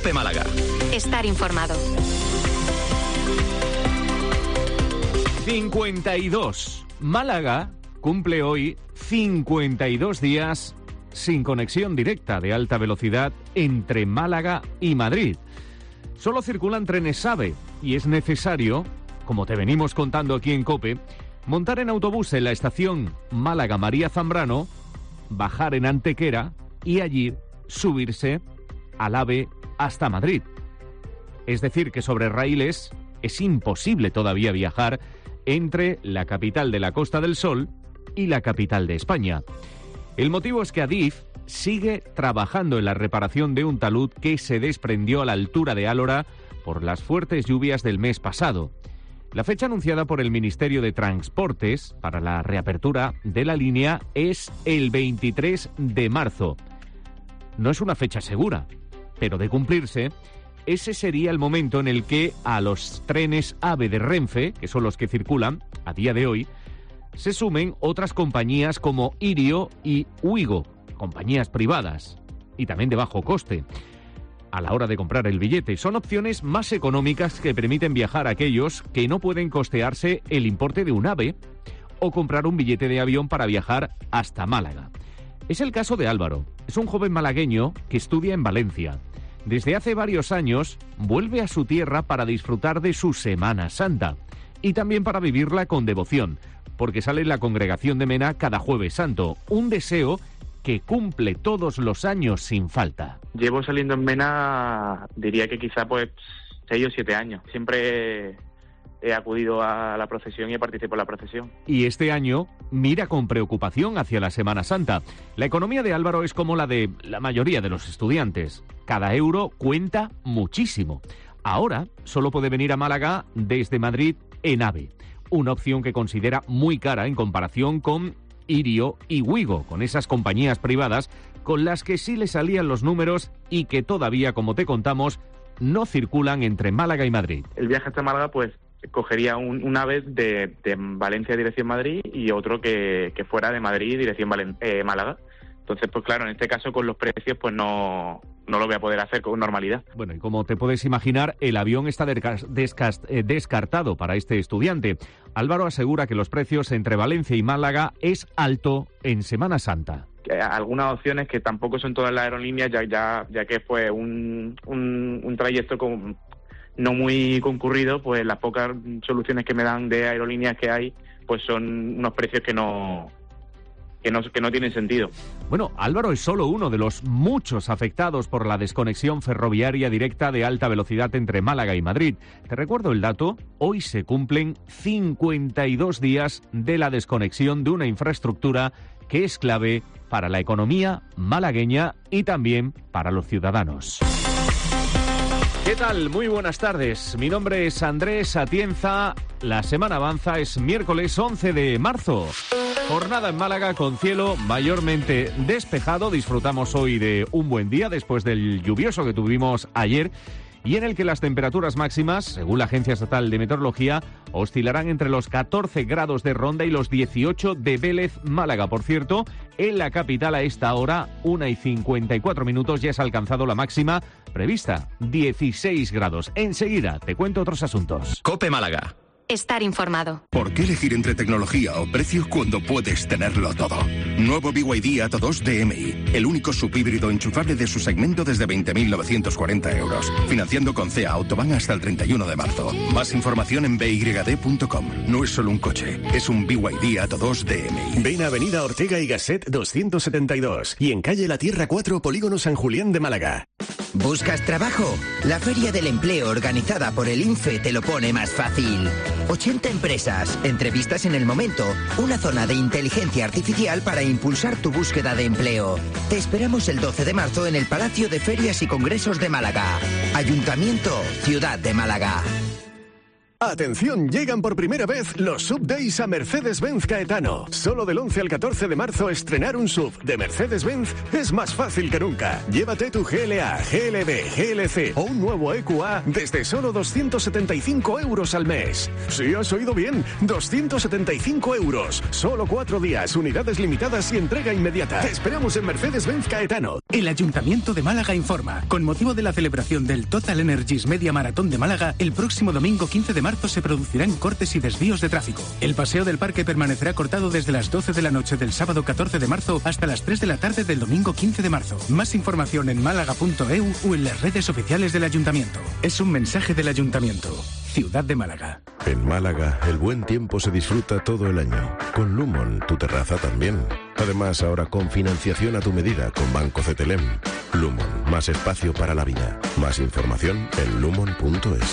COPE Málaga. Estar informado. 52. Málaga cumple hoy 52 días sin conexión directa de alta velocidad entre Málaga y Madrid. Solo circulan trenes AVE y es necesario, como te venimos contando aquí en COPE, montar en autobús en la estación Málaga María Zambrano, bajar en Antequera y allí subirse al AVE hasta Madrid. Es decir, que sobre raíles es imposible todavía viajar entre la capital de la Costa del Sol y la capital de España. El motivo es que Adif sigue trabajando en la reparación de un talud que se desprendió a la altura de Álora por las fuertes lluvias del mes pasado. La fecha anunciada por el Ministerio de Transportes para la reapertura de la línea es el 23 de marzo. No es una fecha segura, pero de cumplirse, ese sería el momento en el que a los trenes AVE de Renfe, que son los que circulan a día de hoy, se sumen otras compañías como Irio y Ouigo, compañías privadas y también de bajo coste. A la hora de comprar el billete, son opciones más económicas que permiten viajar a aquellos que no pueden costearse el importe de un AVE o comprar un billete de avión para viajar hasta Málaga. Es el caso de Álvaro. Es un joven malagueño que estudia en Valencia. Desde hace varios años vuelve a su tierra para disfrutar de su Semana Santa y también para vivirla con devoción, porque sale en la congregación de Mena cada Jueves Santo, un deseo que cumple todos los años sin falta. Llevo saliendo en Mena, diría que quizá 6 o 7 años. Siempre he acudido a la procesión y he participado en la procesión. Y este año mira con preocupación hacia la Semana Santa. La economía de Álvaro es como la de la mayoría de los estudiantes. Cada euro cuenta muchísimo. Ahora solo puede venir a Málaga desde Madrid en AVE. Una opción que considera muy cara en comparación con Irio y Ouigo, con esas compañías privadas con las que sí le salían los números y que todavía, como te contamos, no circulan entre Málaga y Madrid. El viaje hasta Málaga, pues, cogería un AVE de Valencia dirección Madrid y otro que fuera de Madrid dirección Málaga. Entonces, pues claro, en este caso con los precios, pues no lo voy a poder hacer con normalidad. Bueno, y como te puedes imaginar, el avión está descartado para este estudiante. Álvaro asegura que los precios entre Valencia y Málaga es alto en Semana Santa. Algunas opciones que tampoco son todas las aerolíneas, ya que fue un trayecto no muy concurrido, pues las pocas soluciones que me dan de aerolíneas que hay, pues son unos precios que no tienen sentido. Bueno, Álvaro es solo uno de los muchos afectados por la desconexión ferroviaria directa de alta velocidad entre Málaga y Madrid. Te recuerdo el dato, hoy se cumplen 52 días de la desconexión de una infraestructura que es clave para la economía malagueña y también para los ciudadanos. ¿Qué tal? Muy buenas tardes. Mi nombre es Andrés Atienza. La semana avanza, es miércoles 11 de marzo. Jornada en Málaga con cielo mayormente despejado. Disfrutamos hoy de un buen día después del lluvioso que tuvimos ayer y en el que las temperaturas máximas, según la Agencia Estatal de Meteorología, oscilarán entre los 14 grados de Ronda y los 18 de Vélez, Málaga. Por cierto, en la capital a esta hora, 1:54, ya se ha alcanzado la máxima prevista, 16 grados. Enseguida te cuento otros asuntos. COPE Málaga. Estar informado. ¿Por qué elegir entre tecnología o precio cuando puedes tenerlo todo? Nuevo BYD Atto 2 DMI, el único subhíbrido enchufable de su segmento desde 20.940 euros. Financiando con CEA Autobahn hasta el 31 de marzo. Más información en byd.com. No es solo un coche, es un BYD Atto 2 DMI. Ven a Avenida Ortega y Gasset 272 y en calle La Tierra 4, Polígono San Julián de Málaga. ¿Buscas trabajo? La Feria del Empleo organizada por el INFE te lo pone más fácil. 80 empresas, entrevistas en el momento, una zona de inteligencia artificial para impulsar tu búsqueda de empleo. Te esperamos el 12 de marzo en el Palacio de Ferias y Congresos de Málaga. Ayuntamiento, Ciudad de Málaga. Atención, llegan por primera vez los Sub Days a Mercedes-Benz Caetano. Solo del 11 al 14 de marzo estrenar un sub de Mercedes-Benz es más fácil que nunca. Llévate tu GLA, GLB, GLC o un nuevo EQA desde solo 275 euros al mes. Sí, has oído bien, 275 euros. Solo 4 días, unidades limitadas y entrega inmediata. Te esperamos en Mercedes-Benz Caetano. El Ayuntamiento de Málaga informa. Con motivo de la celebración del Total Energies Media Maratón de Málaga, el próximo domingo 15 de marzo se producirán cortes y desvíos de tráfico. El paseo del parque permanecerá cortado desde las 12 de la noche del sábado 14 de marzo hasta las 3 de la tarde del domingo 15 de marzo. Más información en málaga.eu o en las redes oficiales del Ayuntamiento. Es un mensaje del Ayuntamiento. Ciudad de Málaga. En Málaga, el buen tiempo se disfruta todo el año. Con Lumon, tu terraza también. Además, ahora con financiación a tu medida con Banco CTLM. Lumon, más espacio para la vida. Más información en lumon.es.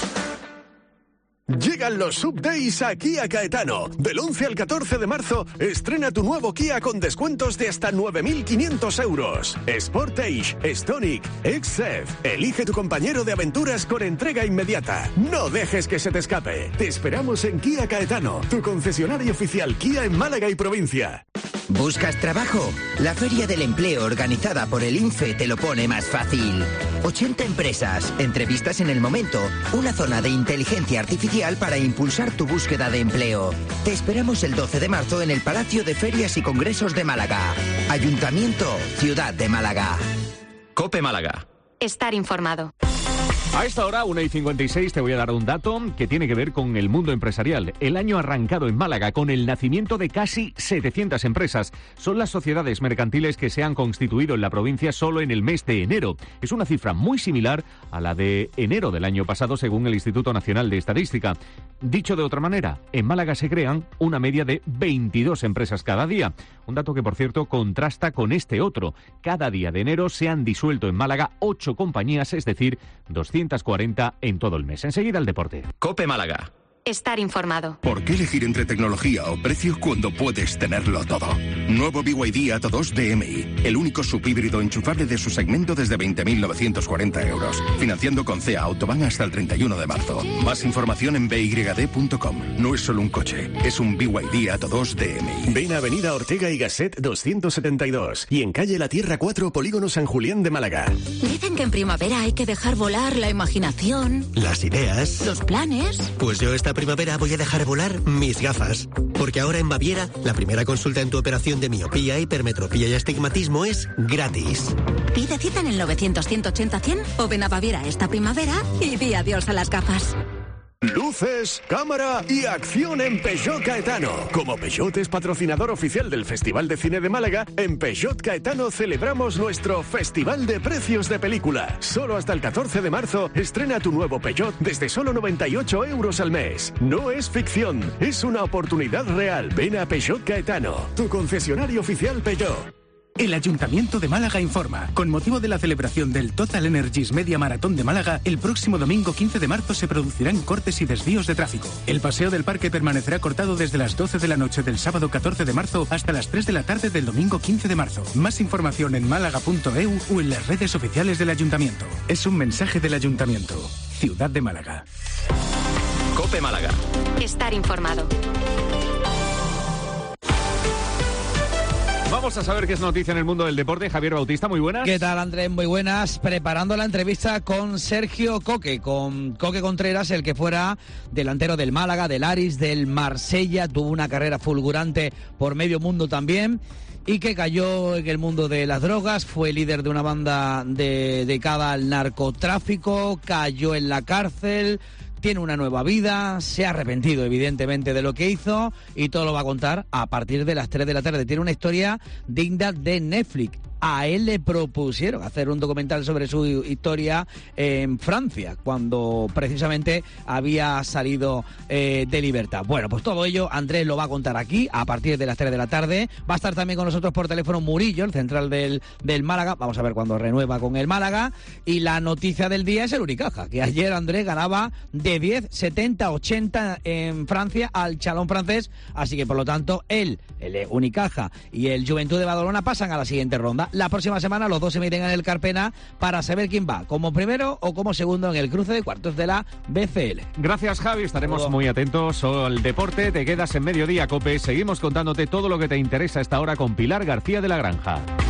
Llegan los Sub Days a Kia Caetano. Del 11 al 14 de marzo, estrena tu nuevo Kia con descuentos de hasta 9.500 euros. Sportage, Stonic, X-Zev. Elige tu compañero de aventuras con entrega inmediata. No dejes que se te escape. Te esperamos en Kia Caetano, tu concesionario oficial Kia en Málaga y provincia. ¿Buscas trabajo? La Feria del Empleo organizada por el INFE te lo pone más fácil. 80 empresas, entrevistas en el momento, una zona de inteligencia artificial para impulsar tu búsqueda de empleo. Te esperamos el 12 de marzo en el Palacio de Ferias y Congresos de Málaga. Ayuntamiento, Ciudad de Málaga. COPE Málaga. Estar informado. A esta hora, 1:56, te voy a dar un dato que tiene que ver con el mundo empresarial. El año ha arrancado en Málaga con el nacimiento de casi 700 empresas. Son las sociedades mercantiles que se han constituido en la provincia solo en el mes de enero. Es una cifra muy similar a la de enero del año pasado, según el Instituto Nacional de Estadística. Dicho de otra manera, en Málaga se crean una media de 22 empresas cada día. Un dato que, por cierto, contrasta con este otro. Cada día de enero se han disuelto en Málaga 8 compañías, es decir, 240 en todo el mes. Enseguida el deporte. COPE Málaga. Estar informado. ¿Por qué elegir entre tecnología o precios cuando puedes tenerlo todo? Nuevo BYD Atto 2 DMI, el único subhíbrido enchufable de su segmento desde 20.940 euros. Financiando con CEA Autobahn hasta el 31 de marzo. Más información en byd.com. No es solo un coche, es un BYD Atto 2 DMI. Ven a Avenida Ortega y Gasset 272 y en calle La Tierra 4, Polígono San Julián de Málaga. Dicen que en primavera hay que dejar volar la imaginación, las ideas, los planes. Pues yo esta primavera voy a dejar volar mis gafas, porque ahora en Baviera la primera consulta en tu operación de miopía, hipermetropía y astigmatismo es gratis. Pide cita en el 900-180-100 o ven a Baviera esta primavera y di adiós a las gafas. Luces, cámara y acción en Peugeot Caetano. Como Peugeot es patrocinador oficial del Festival de Cine de Málaga, en Peugeot Caetano celebramos nuestro Festival de Precios de Película. Solo hasta el 14 de marzo estrena tu nuevo Peugeot desde solo 98 euros al mes. No es ficción, es una oportunidad real. Ven a Peugeot Caetano, tu concesionario oficial Peugeot. El Ayuntamiento de Málaga informa. Con motivo de la celebración del Total Energies Media Maratón de Málaga, el próximo domingo 15 de marzo se producirán cortes y desvíos de tráfico. El paseo del parque permanecerá cortado desde las 12 de la noche del sábado 14 de marzo hasta las 3 de la tarde del domingo 15 de marzo. Más información en málaga.eu o en las redes oficiales del Ayuntamiento. Es un mensaje del Ayuntamiento. Ciudad de Málaga. COPE Málaga. Estar informado. Vamos a saber qué es noticia en el mundo del deporte. Javier Bautista, muy buenas. ¿Qué tal, Andrés? Muy buenas. Preparando la entrevista con Sergio Coque, con Coque Contreras, el que fuera delantero del Málaga, del Aris, del Marsella. Tuvo una carrera fulgurante por medio mundo también y que cayó en el mundo de las drogas. Fue líder de una banda dedicada al narcotráfico, cayó en la cárcel. Tiene una nueva vida, se ha arrepentido evidentemente de lo que hizo y todo lo va a contar a partir de las 3 de la tarde. Tiene una historia digna de Netflix. A él le propusieron hacer un documental sobre su historia en Francia, cuando precisamente había salido de libertad. Bueno, pues todo ello Andrés lo va a contar aquí a partir de las 3 de la tarde. Va a estar también con nosotros por teléfono Murillo, el central del Málaga. Vamos a ver cuándo renueva con el Málaga. Y la noticia del día es el Unicaja, que ayer Andrés ganaba de 10, 70, 80 en Francia al Chalón francés. Así que por lo tanto el Unicaja y el Juventud de Badalona pasan a la siguiente ronda. nada, la próxima semana los dos se miden en el Carpena para saber quién va, como primero o como segundo en el cruce de cuartos de la BCL. Gracias, Javi, estaremos muy atentos al deporte. Te quedas en Mediodía Cope, seguimos contándote todo lo que te interesa a esta hora con Pilar García de la Granja.